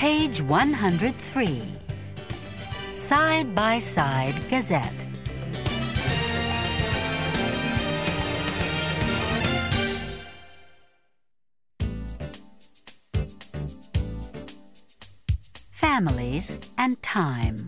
Page 103. Side-by-Side Gazette. Families and time.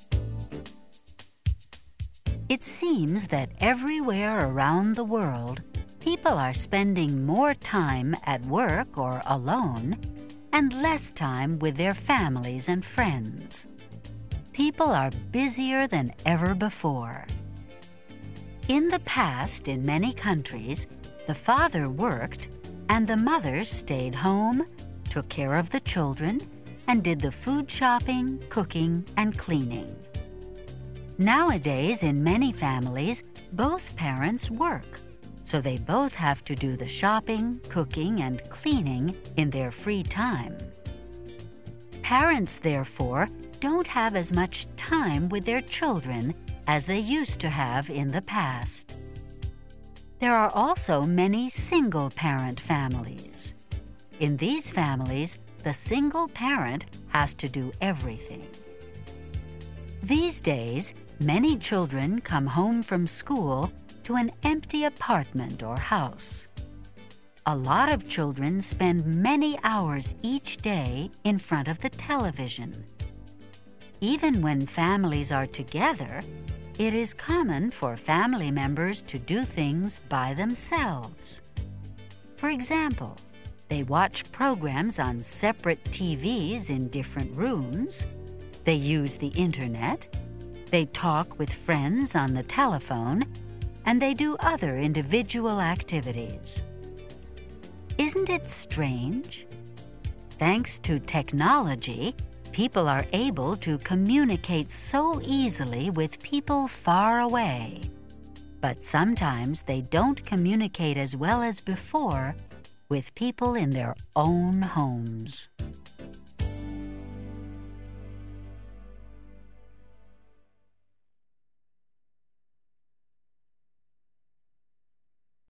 It seems that everywhere around the world, people are spending more time at work or alone and less time with their families and friends. People are busier than ever before. In the past, in many countries, the father worked and the mother stayed home, took care of the children, and did the food shopping, cooking, and cleaning. Nowadays, in many families, both parents work, so they both have to do the shopping, cooking, and cleaning in their free time. Parents, therefore, don't have as much time with their children as they used to have in the past. There are also many single-parent families. In these families, the single parent has to do everything. These days, many children come home from school to an empty apartment or house. A lot of children spend many hours each day in front of the television. Even when families are together, it is common for family members to do things by themselves. For example, they watch programs on separate TVs in different rooms. They use the internet. They talk with friends on the telephone. And they do other individual activities. Isn't it strange? Thanks to technology, people are able to communicate so easily with people far away. But sometimes they don't communicate as well as before with people in their own homes.